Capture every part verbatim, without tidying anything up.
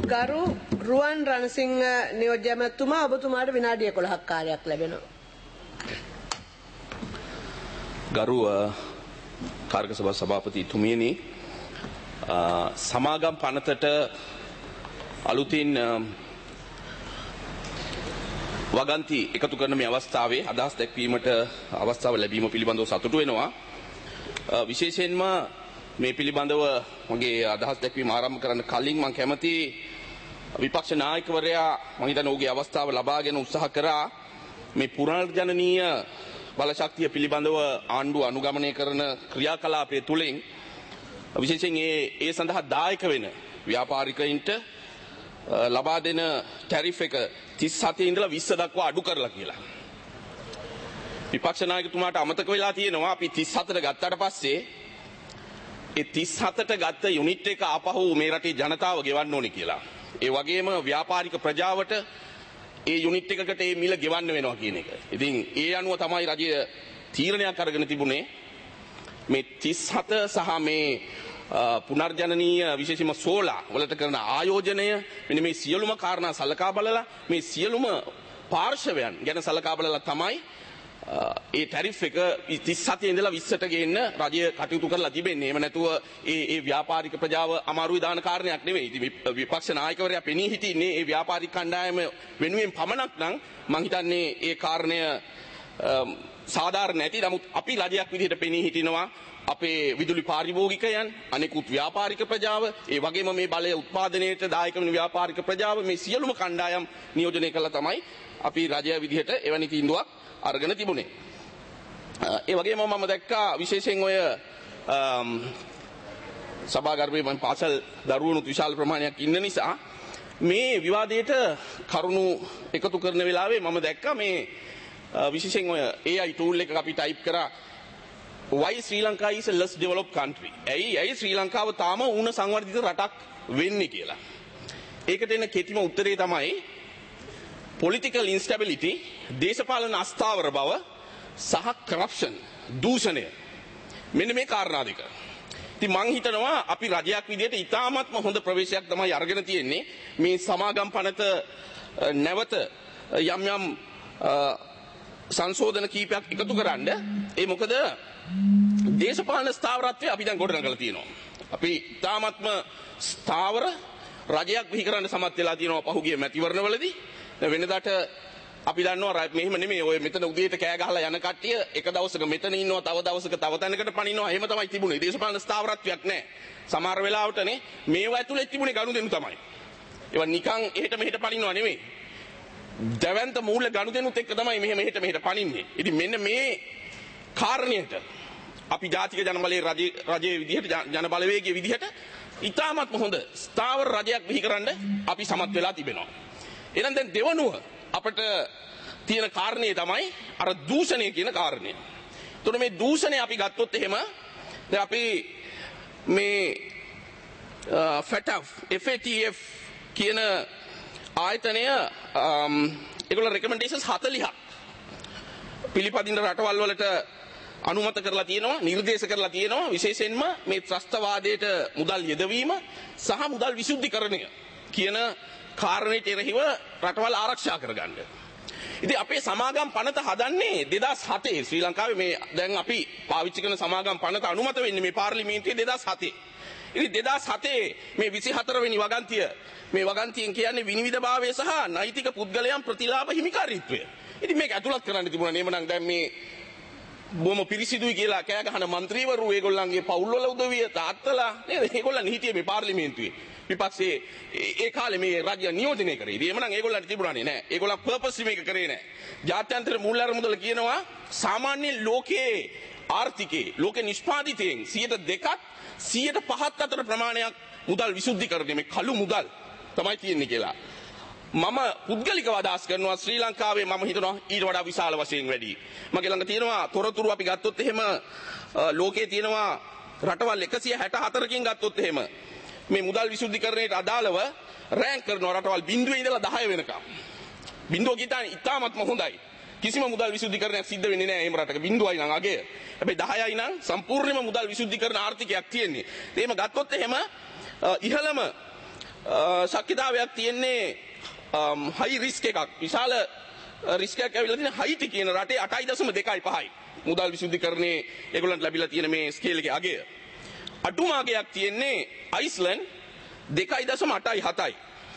ගරු රුවන් රණසිංහ නියෝජ්‍ය ඇමතුමා ඔබතුමාට විනාඩි එකොළහක් කාලයක් ලැබෙනවා. ගරු කාර්ක සභා සභාපතිතුමියනි සමාගම් පනතට අලුතින් වගන්ති එකතු කරන මේ අවස්ථාවේ අදහස් දැක්වීමට අවස්ථාව ලැබීම පිළිබඳව සතුටු වෙනවා. විශේෂයෙන්ම මේ පිළිබඳව මගේ අදහස් දැක්වීම ආරම්භ කරන්න කලින් මම කැමති විපක්ෂ නායකවරයා මම හිතන්නේ ඔහුගේ අවස්ථාව ලබාගෙන උත්සාහ කරා මේ පුනර්ජනනීය බලශක්තිය පිළිබඳව ආණ්ඩුව අනුගමනය කරන ක්‍රියාකලාපය තුළින් විශේෂයෙන් ඒ ඒ සඳහා දායක වෙන ව්‍යාපාරිකයින්ට ලබා දෙන ටැරිෆ් එක තිස් හතේ ඉඳලා විස්ස දක්වා අඩු කරලා කියලා. විපක්ෂ නායකතුමාට අමතක වෙලා තියෙනවා අපි තිස් හතට ගත්තට පස්සේ ඒ තිස් හතට ගත්ත යුනිට් එක ආපහු මේ රටේ ජනතාව ගෙවන්න ඕනේ කියලා. ඒ වගේම ව්‍යාපාරික ප්‍රජාවට ඒ යුනිට් එකකට ඒ මිල ගෙවන්න වෙනවා කියන එක. ඉතින් ඒ අනුව තමයි රජය තීරණයක් අරගෙන තිබුණේ මේ තිස් හත සහ මේ පුනර්ජනනීය විශේෂයෙන්ම සෝලා වලට කරන ආයෝජනය මෙන්න මේ සියලුම කාරණා සලකා බලලා මේ සියලුම පාර්ශවයන් ගැන සලකා බලලා තමයි ඒ ටැරිෆ් එක තිස් හතේ ඉඳලා විස්සට ගේන්න රජය කටයුතු කරලා තිබෙන්නේ. එහෙම නැතුව ඒ ඒ ව්‍යාපාරික ප්‍රජාව අමාරුයි දාන කාරණයක් නෙවෙයි. ඉතින් විපක්ෂ නායකවරයා පෙනී හිටින්නේ ඒ ව්‍යාපාරික කණ්ඩායම වෙනුවෙන් පමණක් නම් මම හිතන්නේ ඒ කාරණය සාධාරණ නැති. නමුත් අපි රජයක් විදිහට පෙනී හිටිනවා අපේ විදුලි පාරිභෝගිකයන් අනෙකුත් ව්‍යාපාරික ප්‍රජාව ඒ වගේම මේ බලය උත්පාදනයට දායක වෙන ව්‍යාපාරික ප්‍රජාව මේ සියලුම කණ්ඩායම් නියෝජනය කළා තමයි අපි රජය විදිහට එවැනි තීන්දුවක් අරගෙන තිබුණේ. ඒ වගේම මම දැක්කා විශේෂයෙන් ඔය සභාගර්භයේ මම පාසල් දරුවනුත් විශාල ප්‍රමාණයක් ඉන්න නිසා මේ විවාදයට කරුණු එකතු කරන වෙලාවේ මම දැක්කා මේ විශේෂයෙන් ඔය A I tool එක අපි ටයිප් කරා why Sri Lanka is a less developed country. ඇයි ඇයි ශ්‍රී ලංකාව තාම උණ සංවර්ධිත රටක් වෙන්නේ කියලා. ඒකට එන කෙටිම උත්තරේ තමයි political instability, දේශපාලන අස්ථාවර බව සහ corruption, දූෂණය. මෙන්න මේ කාරණා දෙක. ඉතින් මං හිතනවා අපි රජයක් විදිහට ඉතාමත්ම හොඳ ප්‍රවේශයක් තමයි අරගෙන තියෙන්නේ මේ සමාගම් පනත නැවත යම් යම් සංශෝධන කීපයක් එකතු කරන්න. ඒ මොකද දේශපාලන ස්ථාවරත්වය අපි දැන් ගොඩනගලා තියෙනවා. අපි ඉතාමත්ම ස්ථාවර රජයක් බිහි කරන්න සමත් වෙලා තියෙනවා පහුගිය මැතිවරණවලදී. වෙනදාට අපි දන්නවා මෙහෙම නෙමෙයි ඔය මෙතන උදේට කෑ ගහලා යන කට්ටිය එක දවසක මෙතන ඉන්නවා තව දවසක තව තැනකට පනිනවා. එහෙම තමයි තිබුණේ. දේශපාලන ස්ථාවරත්වයක් නැහැ. සමහර වෙලාවටනේ මේවා ඇතුලේ තිබුණේ ගනුදෙනු තමයි. ඒවා නිකන් එහෙට මෙහෙට පනිනවා නෙමෙයි. දැවැන්ත මූල්‍ය ගනුදෙනුත් එක්ක තමයි මෙහෙම එහෙට මෙහෙට පනින්නේ. ඉතින් මෙන්න මේ කාරණයට අපි ජාතික ජනබලයේ රජයේ රජයේ විදිහට ජන බලවේගයේ විදිහට ඉතාමත්ම හොඳ ස්ථාවර රජයක් බිහි කරන්න අපි සමත් වෙලා තිබෙනවා. එහෙනම් දැන් දෙවනුව අපිට තියෙන කාරණේ තමයි අර දූෂණය කියන කාරණය. එතකොට මේ දූෂණය අපි ගත්තොත් එහෙම දැන් අපි මේ ෆැටෆ් F A T F කියන ආයතනය ඒගොල්ලෝ රෙකමෙන්ඩේෂන්ස් හතළිහක් පිළිපදින රටවල් වලට අනුමත කරලා තියෙනවා, නිර්දේශ කරලා තියෙනවා. විශේෂයෙන්ම මේ ත්‍රස්තවාදයට මුදල් යෙදවීම සහ මුදල් විසුද්ධිකරණය කියන කාරණේට එරෙහිව රටවල් ආරක්ෂා කරගන්න. ඉතින් අපේ සමාගම් පනත හදන්නේ දෙදාස් හතේ ශ්‍රී ලංකාවේ මේ දැන් අපි පාවිච්චි කරන සමාගම් පනත අනුමත වෙන්නේ මේ පාර්ලිමේන්තුවේ දෙදාස් හතේ. ඉතින් දෙදාස් හතේ මේ විසිහතර වෙනි වගන්තිය මේ වගන්තියෙන් කියන්නේ විනිවිදභාවය සහ නෛතික පුද්ගලයන් ප්‍රතිලාභ හිමිකාරීත්වය. ඉතින් මේක ඇතුළත් කරන්න තිබුණා. එහෙමනම් දැන් මේ බොහොම පිරිසිදුයි කියලා කෑ ගහන മന്ത്രിවරු ඒගොල්ලන්ගේ පවුල් වල උදවිය තාත්තලා නේද? ඒගොල්ලන් හිටියේ මේ පාර්ලිමේන්තුවේ. විපක්ෂයේ ඒ කාලේ මේ රාජ්‍ය නියෝජනය කරේ. ඉතින් එhmenan ඒගොල්ලන්ට තිබුණානේ නෑ. ඒගොල්ලන් පර්පස්ලි මේක කරේ නෑ. ජාත්‍යන්තර මූල්‍ය අරමුදල කියනවා සාමාන්‍ය ලෝකයේ ආර්ථිකයේ ලෝක නිෂ්පාදිතයෙන් සියයට දෙකක් සියයට පහක් අතර ප්‍රමාණයක් මුදල් විසුද්ධිකරණය මේ කළු මුදල් තමයි තියෙන්නේ කියලා. මම පුද්ගලිකව අදහස් කරනවා ශ්‍රී ලංකාවේ මම හිතනවා ඊට වඩා විශාල වශයෙන් වැඩි. මගේ ළඟ තියෙනවා තොරතුරු අපි ගත්තොත් එහෙම ලෝකයේ තියෙනවා රටවල් එකසිය හැට හතරකින් ගත්තොත් එහෙම මේ මුදල් විසුද්ධිකරණයට අදාළව රෑන්ක් කරනවා රටවල් බිංදුවේ ඉඳලා දහය වෙනකම්. බිංදුව ගිතානේ ඉතාමත්ම හොඳයි. කිසිම මුදල් විසුද්ධිකරණයක් සිද්ධ වෙන්නේ නැහැ එහෙම රටක. බිංදුවයි නම් අගය. හැබැයි දහයයි නම් සම්පූර්ණයෙන්ම මුදල් විසුද්ධිකරණ ආර්ථිකයක් තියෙන්නේ. එහෙම ගත්තොත් එහෙම ඉහළම ශක්්‍යතාවයක් තියෙන්නේ හයි රිස්ක් එකක්. විශාල රිස්ක් එකක් ඇවිල්ලා තියෙන හයිටි කියන රටේ අටයි දශම දෙකයි පහයි. මුදල් විසුද්ධිකරණයේ ඒගොල්ලන්ට ලැබිලා තියෙන මේ ස්කේල් එකේ අගය. අඩුම අගයක් තියෙන්නේ අයිස්ලන්ඩ් දෙකයි දශම අටයි හතයි.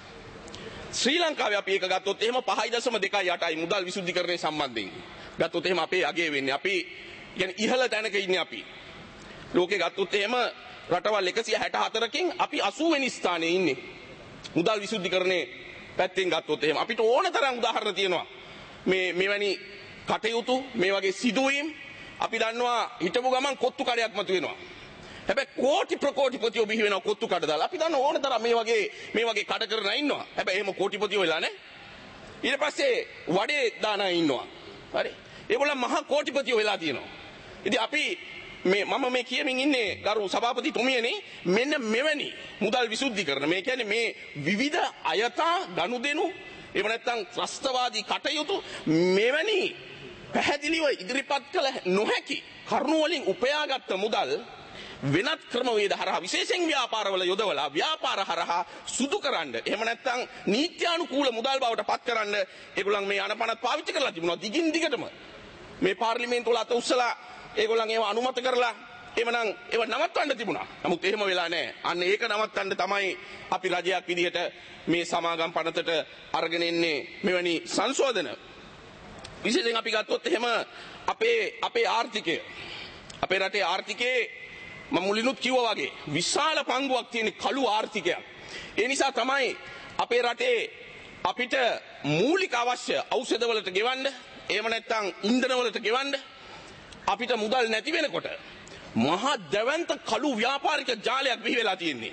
ශ්‍රී ලංකාවේ අපි ඒක ගත්තොත් එහෙම පහයි දශම දෙකයි අටයි මුදල් විසුද්ධිකරණය සම්බන්ධයෙන්. ගත්තොත් එහෙම අපේ අගය වෙන්නේ අපි කියන්නේ ඉහළ තැනක ඉන්නේ අපි. ලෝකේ ගත්තොත් එහෙම රටවල් එකසිය හැට හතරකින් අපි අසූ වෙනි ස්ථානයේ ඉන්නේ. මුදල් විසුද්ධිකරණයේ පැත්තෙන් ගත්තොත් එහෙම අපිට ඕන තරම් උදාහරණ තියෙනවා. මේ මෙවැනි කටයුතු මේ වගේ සිදුවීම් අපි දන්නවා හිටපු ගමන් කොත්තු කඩයක් මතු වෙනවා. හැබැයි කෝටි ප්‍රකෝටිපතියෝ බිහි වෙනවා කොත්තු කඩ දාලා. අපි දන්න ඕන තරම් මේ වගේ මේ වගේ කඩ කරන ඉන්නවා. හැබැයි එහෙම කෝටිපතියෝ වෙලා නැහැ. ඊට පස්සේ වඩේ දාන ඉන්නවා. හරි. ඒගොල්ලන් මහා කෝටිපතියෝ වෙලා තියෙනවා. ඉතින් අපි මේ මම මේ කියමින් ඉන්නේ ගරු සභාපතිතුමියනේ මෙන්න මෙවැනි මුදල් විසුද්ධිකරණ මේ කියන්නේ මේ විවිධ අයථා ගනුදෙනු එහෙම නැත්නම් ත්‍රස්තවාදී කටයුතු මෙවැනි පැහැදිලිව ඉදිරිපත් කළ නොහැකි කරුණු වලින් උපයාගත් මුදල් වෙනත් ක්‍රමවේද හරහා විශේෂයෙන් ව්‍යාපාරවල යොදවලා ව්‍යාපාර හරහා සුදු කරන්න එහෙම නැත්නම් නීත්‍යානුකූල මුදල් බවට පත් කරන්න ඒගොල්ලන් මේ අනපනත් පාවිච්චි කරලා තිබුණා දිගින් දිගටම මේ පාර්ලිමේන්තුව වල අත උස්සලා ඒගොල්ලන් ඒව අනුමත කරලා එවනම් ඒව නවත්තන්න තිබුණා. නමුත් එහෙම වෙලා නැහැ. අන්න ඒක නවත්තන්න තමයි අපි රජයක් විදිහට මේ සමාගම් පනතට අරගෙන එන්නේ මෙවැනි සංශෝධන. විශේෂයෙන් අපි ගත්තොත් එහෙම අපේ අපේ ආර්ථිකය අපේ රටේ ආර්ථිකයේ මම මුලිනුත් කිව්වා වගේ විශාල පංගුවක් තියෙන කළු ආර්ථිකයක්. ඒ නිසා තමයි අපේ රටේ අපිට මූලික අවශ්‍ය ඖෂධවලට ගෙවන්න එහෙම නැත්නම් ඉන්ධන වලට ගෙවන්න අපිට මුදල් නැති වෙනකොට මහා දැවැන්ත කළු ව්‍යාපාරික ජාලයක් බිහි වෙලා තියෙන්නේ.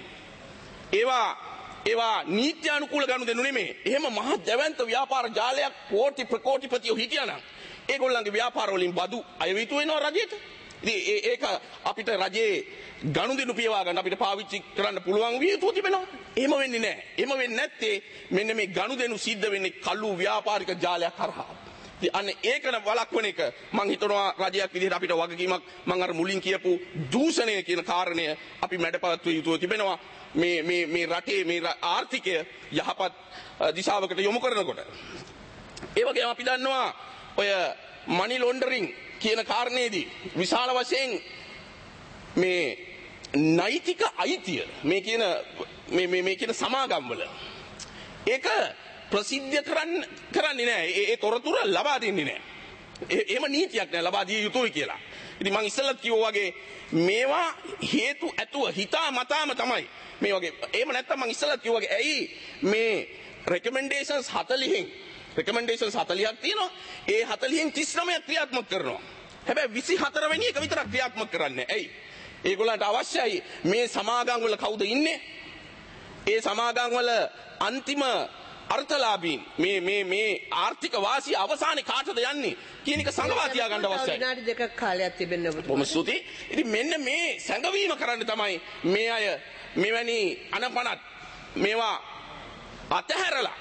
ඒවා ඒවා නීත්‍යානුකූල ගනුදෙනු නෙමෙයි. එහෙම මහා දැවැන්ත ව්‍යාපාර ජාලයක් කෝටි ප්‍රකෝටිපතියෝ හිටියානම් ඒගොල්ලන්ගේ ව්‍යාපාර වලින් බදු අයවිතු වෙනවා රජයට. ඉතින් ඒක අපිට රජයේ ගනුදෙනු පියවා ගන්න අපිට පාවිච්චි කරන්න පුළුවන් විය යුතු තිබෙනවා. එහෙම වෙන්නේ නැහැ. එහෙම වෙන්නේ නැත්තේ මෙන්න මේ ගනුදෙනු සිද්ධ වෙන්නේ කළු ව්‍යාපාරික ජාලයක් හරහා. අන්න ඒකන වළක්වන එක මම හිතනවා රජයක් විදිහට අපිට වගකීමක් මම අර මුලින් කියපු දූෂණය කියන කාරණය අපි මැඩපවත්විය යුතු තිබෙනවා මේ මේ මේ රටේ මේ ආර්ථිකය යහපත් දිශාවකට යොමු කරනකොට. ඒ වගේම අපි දන්නවා ඔය මනි ලොන්ඩරින් කියන කාරණේදී විශාල වශයෙන් මේ නෛතික අයිතිය මේ කියන මේ මේ මේ කියන සමාගම් වල ඒක ප්‍රසිද්ධ කරන්න කරන්නේ නැහැ. ඒ තොරතුරු ලබා දෙන්නේ නැහැ. එහෙම නීතියක් නැහැ ලබා දිය යුතුයි කියලා. ඉතින් මම ඉස්සෙල්ලත් කිව්වා වගේ මේවා හේතු ඇතුව හිතා මතාම තමයි මේ වගේ. එහෙම නැත්නම් මම ඉස්සෙල්ලත් කිව්වා වගේ ඇයි මේ රෙකමෙන්ඩේෂන්ස් හතළිහෙන් රෙකමෙන්ඩේෂන්ස් හතළිහක් තියෙනවා. ඒ හතළිහෙන් තිස් නවයක් ක්‍රියාත්මක කරනවා. හැබැයි විසි හතර වෙනි එක විතරක් ක්‍රියාත්මක කරන්නේ. ඇයි? ඒගොල්ලන්ට අවශ්‍යයි මේ සමාගම් වල කවුද ඉන්නේ? ඒ සමාගම් වල අන්තිම අර්ථලාභීන් මේ මේ මේ ආර්ථික වාසිය අවසානයේ කාටද යන්නේ කියන එක සංගවා තියා ගන්න අවශ්‍යයි. විනාඩි දෙකක් කාලයක් තිබෙන්න ඔබතුමා. බොහොම ස්තුතියි. ඉතින් මෙන්න මේ සංගවීම කරන්න තමයි මේ අය මෙවැනි අනපනත් මේවා අතහැරලා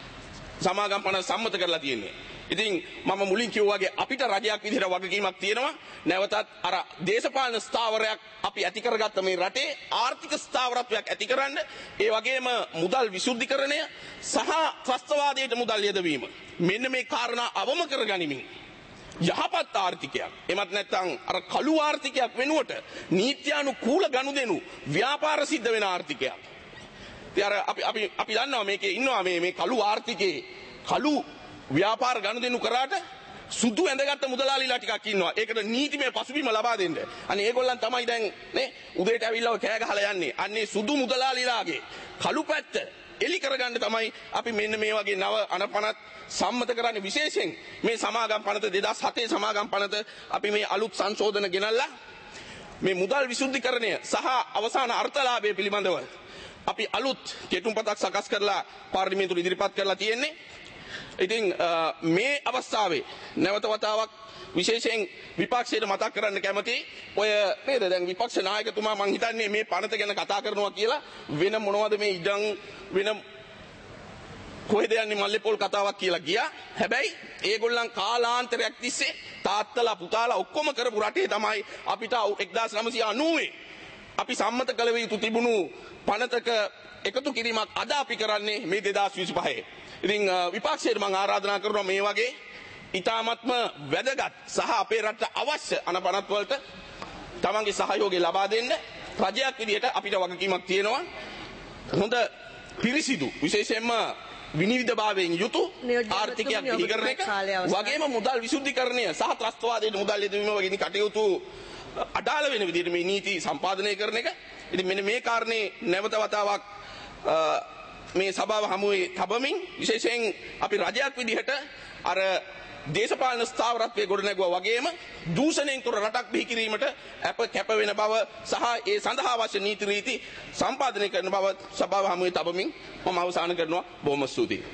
සමාගම් පන සම්මත කරලා තියෙන්නේ. ඉතින් මම මුලින් කිව්වා වගේ අපිට රජයක් විදිහට වගකීමක් තියෙනවා. නැවතත් අර දේශපාලන ස්ථාවරයක් අපි ඇති කරගත්ත මේ රටේ ආර්ථික ස්ථාවරත්වයක් ඇති කරන්න ඒ වගේම මුදල් විසුද්ධිකරණය සහ ත්‍රස්තවාදයට මුදල් යෙදවීම මෙන්න මේ කාරණා අවම කරගනිමින් යහපත් ආර්ථිකයක් එමත් නැත්නම් අර කළු ආර්ථිකයක් වෙනුවට නීත්‍යානුකූල ගනුදෙනු ව්‍යාපාර සිද්ධ වෙන ආර්ථිකයක්. ඉතින් අර අපි අපි අපි දන්නවා මේකේ ඉන්නවා මේ මේ කළු ආර්ථිකේ කළු ව්‍යාපාර ගනුදෙනු කරාට සුදු ඇඳගත්ත මුදලාලිලා ටිකක් ඉන්නවා. ඒකට නීතිමය පසුබිම ලබා දෙන්න. අනේ ඒගොල්ලන් තමයි දැන් නේ උදේට ඇවිල්ලා ඔය කෑ ගහලා යන්නේ. අන්නේ සුදු මුදලාලිලාගේ කළු පැත්ත එලි කරගන්න තමයි අපි මෙන්න මේ වගේ නව අනපනත් සම්මත කරන්නේ. විශේෂයෙන් මේ සමාගම් පනත දෙදහස් හතේ සමාගම් පනත අපි මේ අලුත් සංශෝධන ගෙනල්ලා මේ මුදල් විසුද්ධිකරණය සහ අවසාන අර්ථලාභය පිළිබඳව අපි අලුත් කෙටුම්පතක් සකස් කරලා පාර්ලිමේන්තුවට ඉදිරිපත් කරලා තියෙන්නේ. ඉතින් මේ අවස්ථාවේ නැවත වතාවක් විශේෂයෙන් විපක්ෂයට මතක් කරන්න කැමති ඔය නේද දැන් විපක්ෂ නායකතුමා මං හිතන්නේ මේ පනත ගැන කතා කරනවා කියලා වෙන මොනවද මේ ඉඩම් වෙන කොහෙද යන්නේ මල්ලේපොල් කතාවක් කියලා ගියා. හැබැයි ඒගොල්ලන් කාලාන්තරයක් තිස්සේ තාත්තලා පුතාලා ඔක්කොම කරපු රටේ තමයි අපිට එක්දාස් නවසිය අනූවේ අපි සම්මත කළ යුතු තිබුණු පනතක එකතු කිරීමක් අද අපි කරන්නේ මේ දෙදාස් විසිපහේ. ඉතින් විපක්ෂයට මම ආරාධනා කරනවා මේ වගේ ඊ타මත්ම වැදගත් සහ අපේ රටට අවශ්‍ය අනපනත් වලට තමන්ගේ සහයෝගය ලබා දෙන්න. රජයක් විදිහට අපිට වගකීමක් තියෙනවා. හොඳ පිරිසිදු විශේෂයෙන්ම විනිවිදභාවයෙන් යුතු ආර්ථිකයක් පිළිගන්න එක වගේම මුදල් විසුද්ධිකරණය සහ ත්‍රස්තවාදයට මුදල් යෙදවීම වගේ කටයුතු අඩාල වෙන විදිහට මේ නීති සම්පාදනය කරන එක. ඉතින් මෙන්න මේ කාරණේ නැවත වතාවක් මේ සභාව හමුවේ තබමින් විශේෂයෙන් අපි රජයක් විදිහට අර දේශපාලන ස්ථාවරත්වයේ ගොඩනැගුවා වගේම දූෂණයෙන් තොර රටක් බිහි කිරීමට අප කැප වෙන බව සහ ඒ සඳහා අවශ්‍ය නීති රීති සම්පාදනය කරන බව සභාව හමුවේ තබමින් මම අවසන් කරනවා. බොහොම ස්තුතියි.